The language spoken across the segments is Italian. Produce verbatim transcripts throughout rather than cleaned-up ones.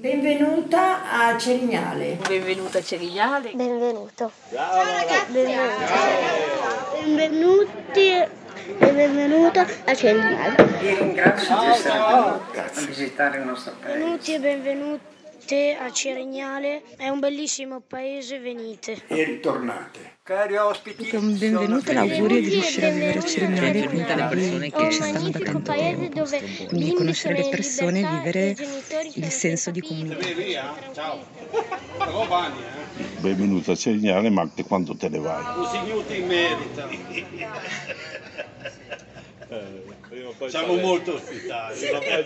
Benvenuta a Cerignale. Benvenuta a Cerignale. Benvenuto. Ciao ragazzi. Benvenuto. Ciao. Benvenuti e benvenuta a Cerignale. Vi ringrazio di essere venuti a visitare il nostro paese. Benvenuti e benvenute a Cerignale, è un bellissimo paese, venite. E ritornate. Cari ospiti, benvenuto e l'augurio di riuscire a vivere a Cerignale con le persone che ci stanno da tanto tempo, quindi conoscere le persone e vivere il senso di comunità. ciao. Benvenuto a Cerignale, ma anche quando te ne vai. Così minuti in merita. Siamo molto ospitali.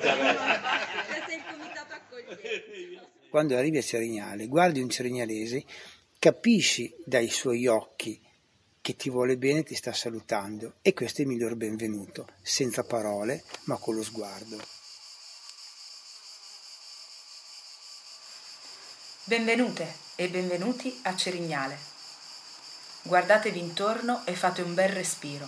Quando arrivi a Cerignale, guardi un cerignalese, capisci dai suoi occhi che ti vuole bene, ti sta salutando, e questo è il miglior benvenuto, senza parole ma con lo sguardo. Benvenute e benvenuti a Cerignale. Guardatevi intorno e fate un bel respiro.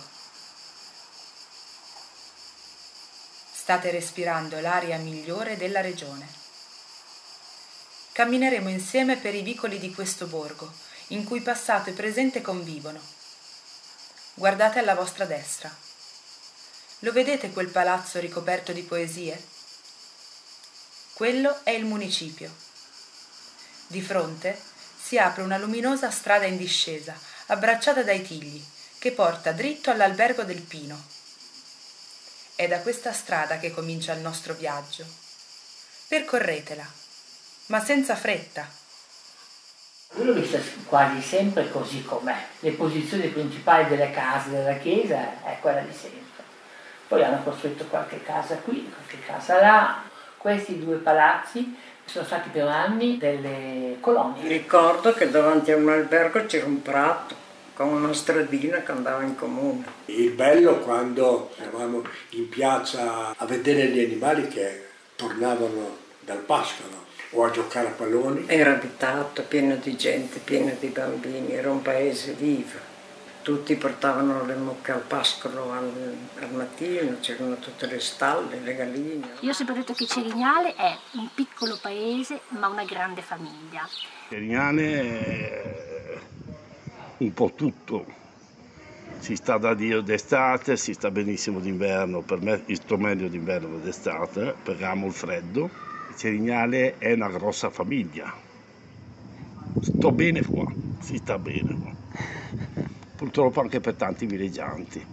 State respirando l'aria migliore della regione. Cammineremo insieme per i vicoli di questo borgo, in cui passato e presente convivono. Guardate alla vostra destra. Lo vedete quel palazzo ricoperto di poesie? Quello è il municipio. Di fronte si apre una luminosa strada in discesa, abbracciata dai tigli, che porta dritto all'albergo del Pino. È da questa strada che comincia il nostro viaggio. Percorretela, ma senza fretta. Io l'ho vista quasi sempre così com'è. Le posizioni principali delle case della chiesa è quella di sempre. Poi hanno costruito qualche casa qui, qualche casa là. Questi due palazzi sono stati per anni delle colonie. Ricordo che davanti a un albergo c'era un prato con una stradina che andava in comune. Il bello quando eravamo in piazza a vedere gli animali che tornavano dal pascolo o a giocare a palloni. Era abitato, pieno di gente, pieno di bambini, era un paese vivo. Tutti portavano le mucche al pascolo al, al mattino, c'erano tutte le stalle, le galline. Io ho sempre detto che Cerignale è un piccolo paese ma una grande famiglia. Cerignale è un po' tutto. Si sta da Dio d'estate, si sta benissimo d'inverno. Per me sto meglio d'inverno che d'estate, perché amo il freddo. Cerignale è una grossa famiglia. Sto bene qua, si sta bene qua. Purtroppo anche per tanti villeggianti.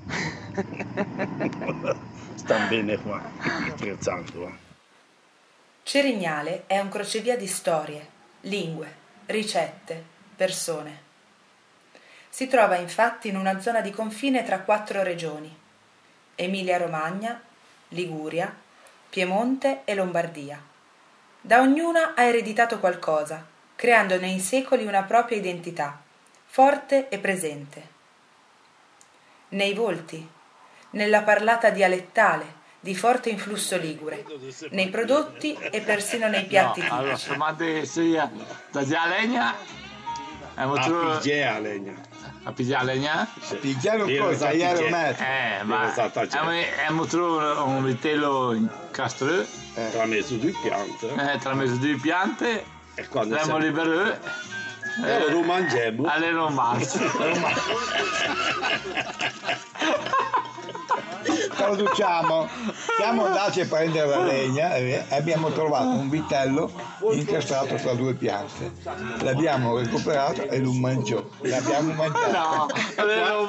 Stanno bene qua, scherzando. Cerignale è un crocevia di storie, lingue, ricette, persone. Si trova infatti in una zona di confine tra quattro regioni: Emilia-Romagna, Liguria, Piemonte e Lombardia. Da ognuna ha ereditato qualcosa, creando nei secoli una propria identità, forte e presente. Nei volti, nella parlata dialettale di forte influsso ligure, nei prodotti e persino nei piatti tipici. Allora, chiamate sia da già legna, a pigliare legna. A pigliare legna? A pigliare un po', tagliare un metro. Eh, ma abbiamo trovato un vitello in castro. Tra mezzo due piante. Eh, tra mezzo due piante. E quando abbiamo liberato. Eh, lo mangiamo. Alle non mangio. Traduciamo, siamo andati a prendere la legna e abbiamo trovato un vitello incastrato tra due piante. L'abbiamo recuperato e lo mangiò. L'abbiamo mangiato. No,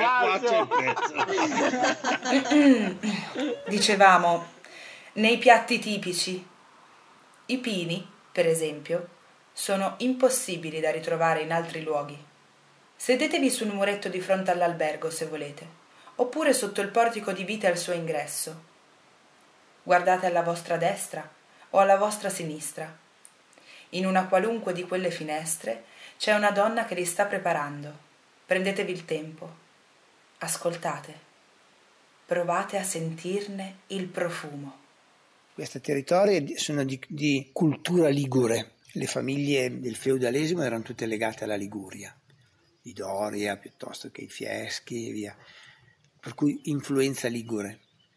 Dicevamo, nei piatti tipici, i pini, per esempio, sono impossibili da ritrovare in altri luoghi. Sedetevi sul muretto di fronte all'albergo se volete, oppure sotto il portico di vite al suo ingresso. Guardate alla vostra destra o alla vostra sinistra. In una qualunque di quelle finestre c'è una donna che li sta preparando. Prendetevi il tempo. Ascoltate. Provate a sentirne il profumo. Questi territori sono di, di cultura ligure. Le famiglie del feudalesimo erano tutte legate alla Liguria, i Doria piuttosto che i Fieschi e via. Per cui influenza ligure.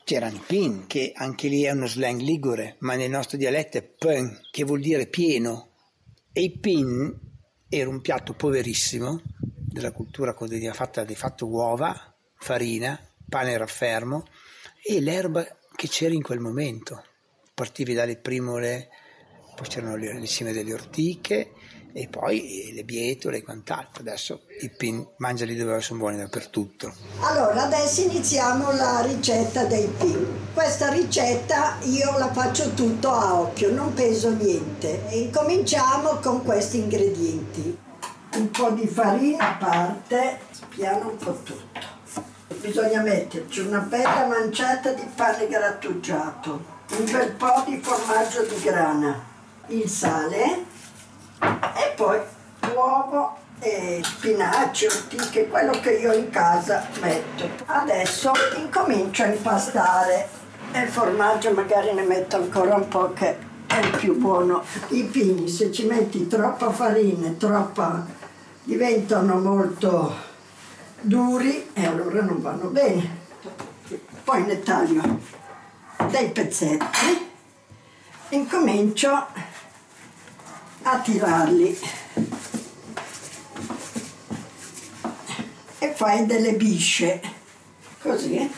C'erano i pin, che anche lì è uno slang ligure, ma nel nostro dialetto è pön, che vuol dire pieno. E i pin era un piatto poverissimo della cultura quotidiana, fatta di fatto uova, farina, pane raffermo e l'erba che c'era in quel momento. Partivi dalle primole, poi c'erano le, le cime delle ortiche e poi le bietole e quant'altro. Adesso i pin, mangiali dove sono buoni dappertutto. Allora, adesso iniziamo la ricetta dei pin. Questa ricetta io la faccio tutto a occhio, non peso niente. E incominciamo con questi ingredienti. Un po' di farina a parte, spiano un po' tutto. Bisogna metterci una bella manciata di pane grattugiato, un bel po' di formaggio di grana, il sale e poi uovo e spinaci, ortiche, quello che io in casa metto. Adesso incomincio a impastare e il formaggio magari ne metto ancora un po' che è il più buono. I pini, se ci metti troppa farina, troppa, diventano molto duri e allora non vanno bene. Poi ne taglio dei pezzetti e incomincio a tirarli e fai delle bisce così.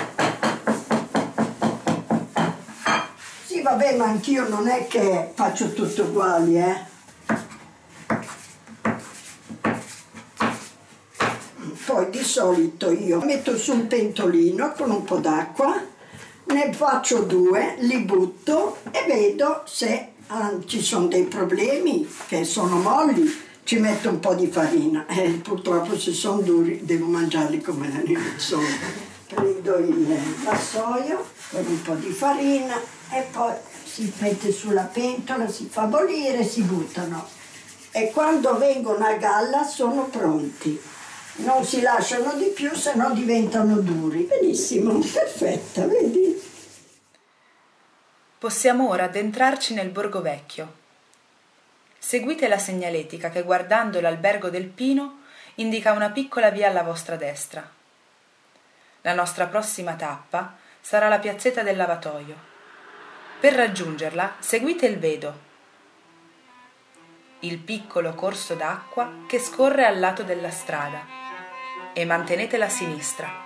Sì, vabbè, ma anch'io non è che faccio tutto uguali, eh. Poi di solito io metto su un pentolino con un po' d'acqua, ne faccio due, li butto e vedo se ah, ci sono dei problemi, che sono molli, ci metto un po' di farina e purtroppo se sono duri devo mangiarli come sono. Prendo il vassoio con un po' di farina e poi si mette sulla pentola, si fa bollire e si buttano. E quando vengono a galla sono pronti. Non si lasciano di più, se no diventano duri. Benissimo, perfetta, vedi? Possiamo ora addentrarci nel Borgo Vecchio. Seguite la segnaletica che, guardando l'albergo del Pino, indica una piccola via alla vostra destra. La nostra prossima tappa sarà la piazzetta del Lavatoio. Per raggiungerla, seguite il Vedo, il piccolo corso d'acqua che scorre al lato della strada, e mantenetela a sinistra.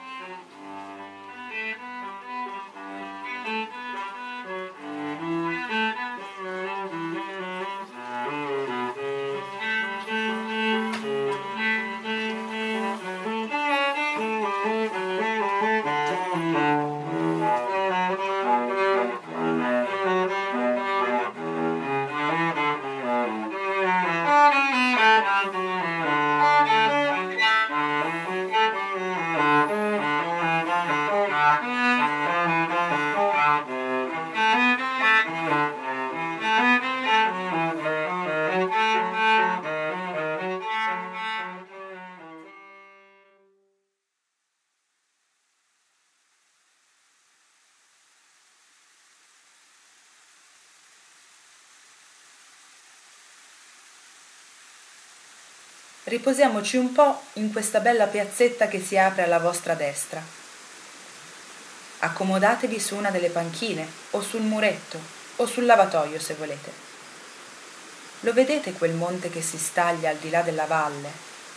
Riposiamoci un po' in questa bella piazzetta che si apre alla vostra destra. Accomodatevi su una delle panchine, o sul muretto, o sul lavatoio se volete. Lo vedete quel monte che si staglia al di là della valle?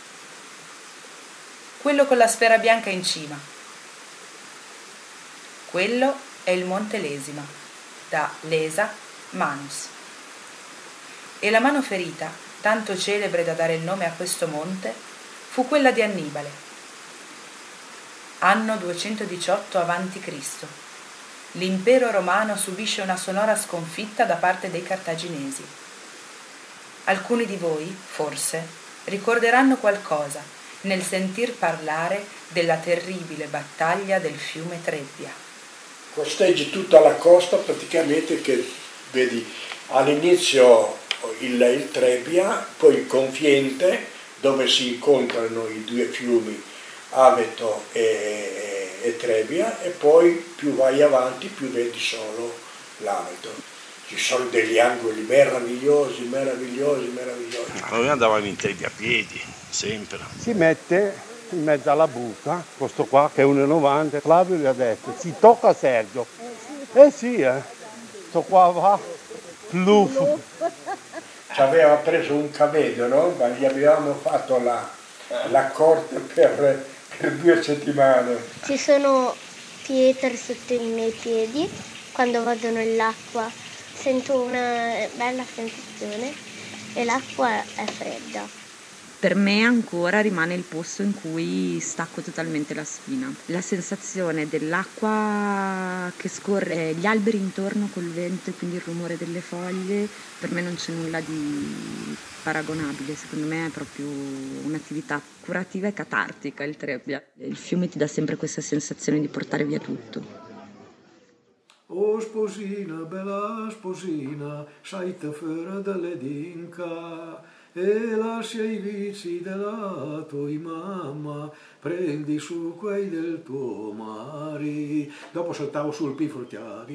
Quello con la sfera bianca in cima. Quello è il Monte Lesima, da Lesa Manus. E la mano ferita, tanto celebre da dare il nome a questo monte, fu quella di Annibale. Anno duecentodiciotto avanti Cristo L'impero romano subisce una sonora sconfitta da parte dei cartaginesi. Alcuni di voi, forse, ricorderanno qualcosa nel sentir parlare della terribile battaglia del fiume Trebbia. Costeggi tutta la costa praticamente, che vedi all'inizio il, il Trebbia, poi il Confiente, dove si incontrano i due fiumi Aveto e, e Trebbia, e poi più vai avanti più vedi solo l'Aveto. Ci sono degli angoli meravigliosi, meravigliosi, meravigliosi. Noi andavamo in Trebbia a piedi, sempre. Si mette in mezzo alla buca, questo qua che è uno e novanta, Flavio gli ha detto, si tocca a Sergio. Eh sì, eh, sto qua va, fluffo. Ci aveva preso un cavedo, no? Ma gli avevamo fatto la, la corte per, per due settimane. Ci sono pietre sotto i miei piedi, quando vado nell'acqua sento una bella sensazione e l'acqua è fredda. Per me ancora rimane il posto in cui stacco totalmente la spina. La sensazione dell'acqua che scorre, gli alberi intorno col vento e quindi il rumore delle foglie, per me non c'è nulla di paragonabile. Secondo me è proprio un'attività curativa e catartica il Trebbia. Il fiume ti dà sempre questa sensazione di portare via tutto. Oh sposina, bella sposina, sai te fuori dalle dinca e lascia i vizi della tua mamma, prendi su quei del tuo mari. Dopo saltavo sul pifo.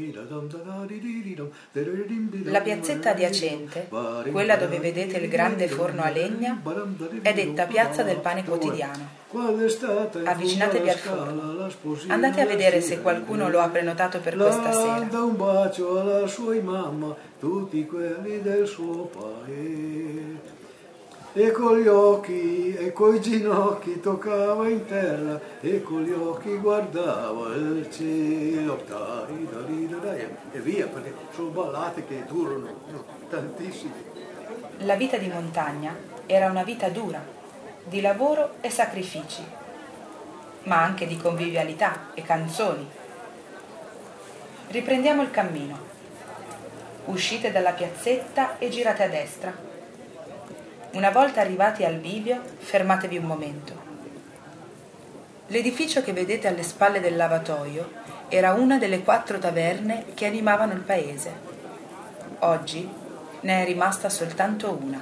La piazzetta adiacente, quella dove vedete il grande forno a legna, è detta Piazza del Pane Quotidiano. Avvicinatevi al forno. Andate a vedere se qualcuno lo ha prenotato per questa sera. Da un bacio alla sua mamma, tutti quelli del suo paese. E con gli occhi e coi ginocchi toccava in terra e con gli occhi guardava il cielo. E via, perché sono ballate che durano no, tantissimo. La vita di montagna era una vita dura, di lavoro e sacrifici, ma anche di convivialità e canzoni. Riprendiamo il cammino. Uscite dalla piazzetta e girate a destra. Una volta arrivati al bivio, fermatevi un momento. L'edificio che vedete alle spalle del lavatoio era una delle quattro taverne che animavano il paese. Oggi ne è rimasta soltanto una.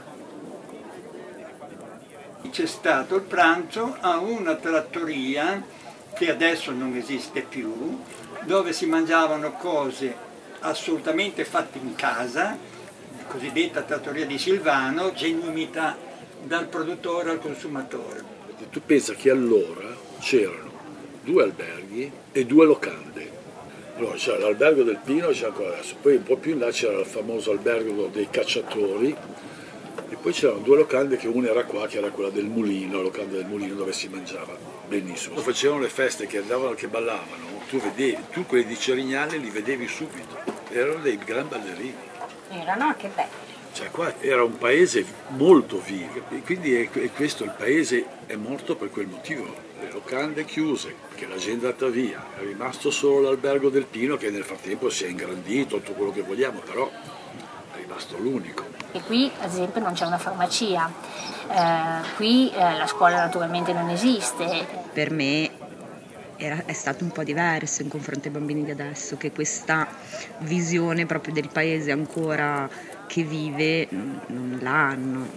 C'è stato il pranzo a una trattoria che adesso non esiste più, dove si mangiavano cose assolutamente fatte in casa, cosiddetta trattoria di Silvano, genuinità dal produttore al consumatore. Tu pensa che allora c'erano due alberghi e due locande. Allora c'era l'albergo del Pino, c'era ancora adesso, poi un po' più in là c'era il famoso albergo dei cacciatori e poi c'erano due locande, che una era qua, che era quella del Mulino, la locanda del Mulino, dove si mangiava benissimo. Quando facevano le feste, che andavano, che ballavano, tu vedevi, tu quelli di Cerignale li vedevi subito, erano dei gran ballerini. Erano, che belli. Cioè qua era un paese molto vivo, e quindi è, è questo, il paese è morto per quel motivo. Le locande chiuse, perché la gente è andata via, è rimasto solo l'albergo del Pino, che nel frattempo si è ingrandito, tutto quello che vogliamo, però è rimasto l'unico. E qui ad esempio non c'è una farmacia, eh, qui eh, la scuola naturalmente non esiste. Per me era, è stato un po' diverso in confronto ai bambini di adesso, che questa visione proprio del paese ancora che vive non l'hanno.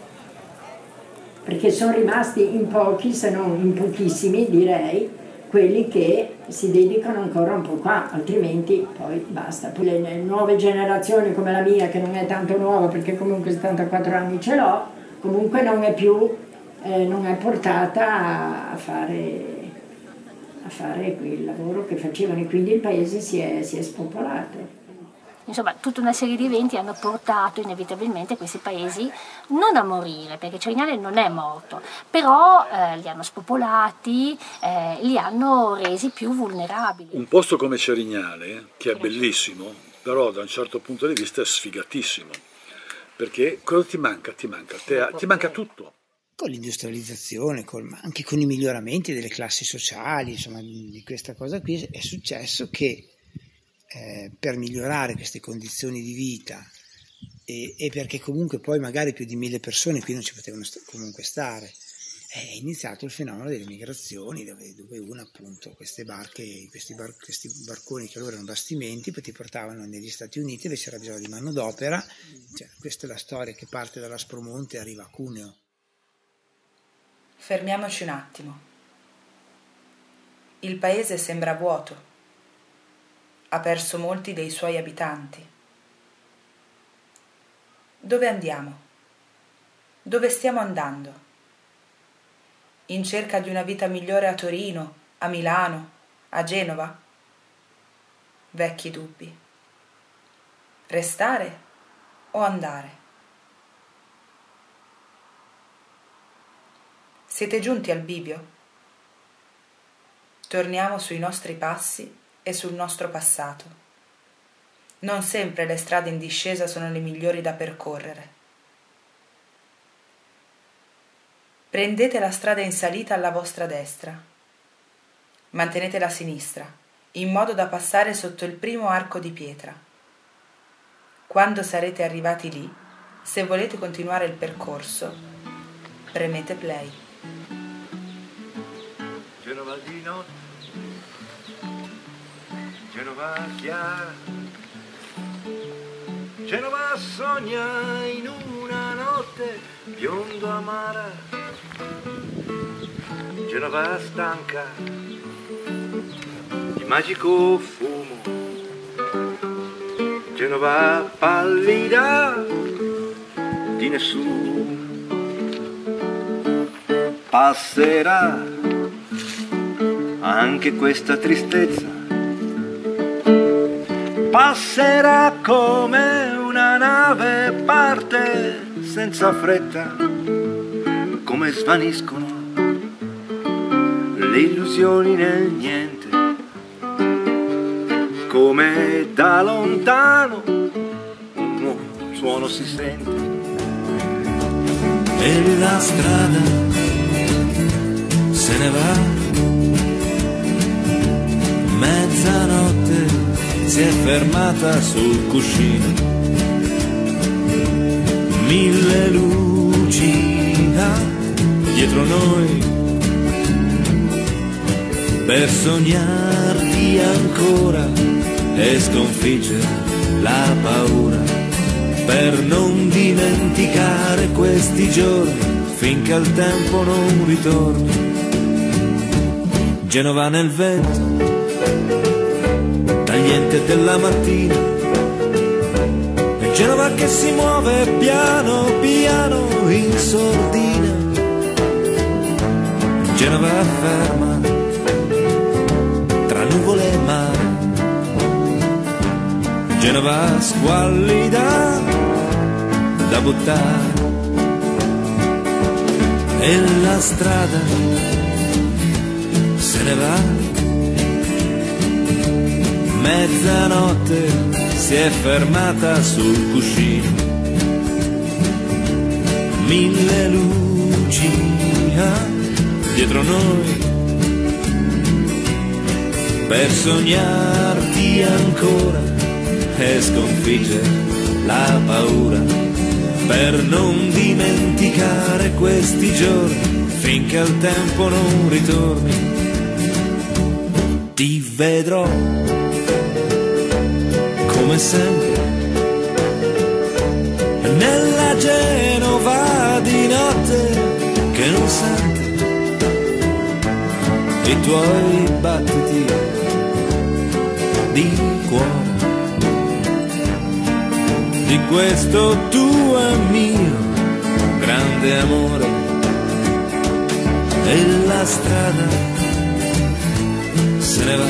Perché sono rimasti in pochi, se non in pochissimi direi, quelli che si dedicano ancora un po' qua, altrimenti poi basta. Poi le, le nuove generazioni come la mia, che non è tanto nuova perché comunque settantaquattro anni ce l'ho, comunque non è più, eh, non è portata a fare, a fare quel lavoro che facevano, e quindi il paese si è, si è spopolato. Insomma, tutta una serie di eventi hanno portato inevitabilmente questi paesi non a morire, perché Cerignale non è morto, però eh, li hanno spopolati, eh, li hanno resi più vulnerabili. Un posto come Cerignale, che è bellissimo, però da un certo punto di vista è sfigatissimo, perché cosa ti manca? Ti manca, te, ti manca tutto. Con l'industrializzazione, con, anche con i miglioramenti delle classi sociali, insomma, di questa cosa qui, è successo che Eh, per migliorare queste condizioni di vita e, e perché comunque poi magari più di mille persone qui non ci potevano st- comunque stare, è iniziato il fenomeno delle migrazioni, dove, dove uno appunto queste barche, questi, bar- questi barconi che allora erano bastimenti, poi ti portavano negli Stati Uniti dove c'era bisogno di manodopera. Cioè, questa è la storia che parte dall'Aspromonte e arriva a Cuneo. Fermiamoci un attimo. Il paese sembra vuoto. Ha perso molti dei suoi abitanti. Dove andiamo? Dove stiamo andando? in cerca di una vita migliore a Torino, a Milano, a Genova? Vecchi dubbi. Restare o andare? Siete giunti al bivio? Torniamo sui nostri passi e sul nostro passato. Non sempre le strade in discesa sono le migliori da percorrere. Prendete la strada in salita alla vostra destra. Mantenete la sinistra, in modo da passare sotto il primo arco di pietra. Quando sarete arrivati lì, se volete continuare il percorso, premete play. Genova di notte, Genova chiara, Genova sogna in una notte biondo amara, Genova stanca di magico fumo, Genova pallida di nessuno. Passerà anche questa tristezza, passerà come una nave, parte senza fretta, come svaniscono le illusioni nel niente, come da lontano un nuovo suono si sente. E la strada se ne va, mezzanotte si è fermata sul cuscino, mille luci ha dietro noi, per sognarti ancora e sconfiggere la paura, per non dimenticare questi giorni finché il tempo non ritorni. Genova nel vento, tagliente della mattina, e Genova che si muove piano piano in sordina, Genova ferma tra nuvole e mare, Genova squallida da buttare, e la strada se ne va, mezzanotte si è fermata sul cuscino, mille luci ha dietro noi, per sognarti ancora e sconfiggere la paura, per non dimenticare questi giorni finché il tempo non ritorni. Ti vedrò come sempre nella Genova di notte che non sente i tuoi battiti di cuore, di questo tuo e mio grande amore. E la strada se ne va,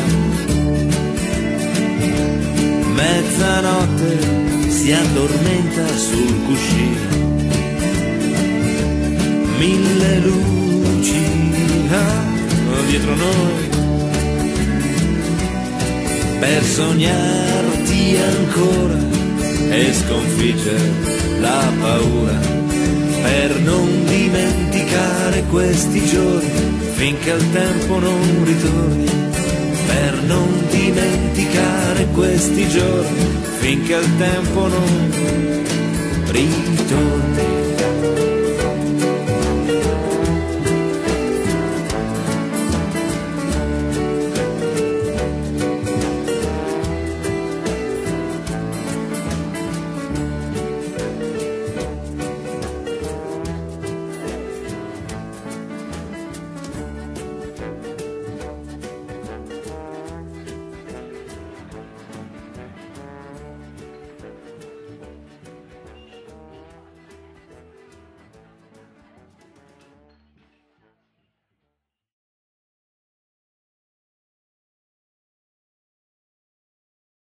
mezzanotte si addormenta sul cuscino, mille luci ha dietro noi, per sognarti ancora e sconfiggere la paura, per non dimenticare questi giorni finché il tempo non ritorni, per non dimenticare questi giorni finché il tempo non ritorni.